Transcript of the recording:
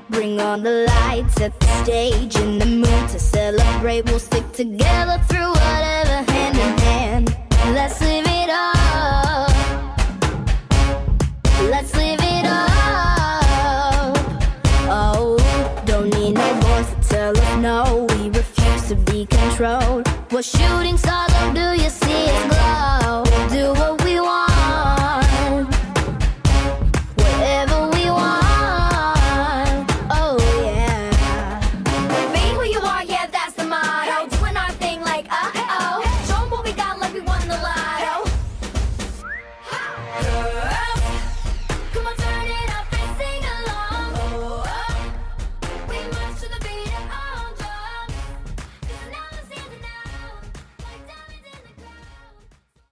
Bring on the lights, set the stage, in the mood to celebrate. We'll stick together through whatever, hand in hand. Let's live it up. Let's live it up. Oh, don't need no voice to tell us no. We refuse to be controlled. We're shooting stars, oh, do you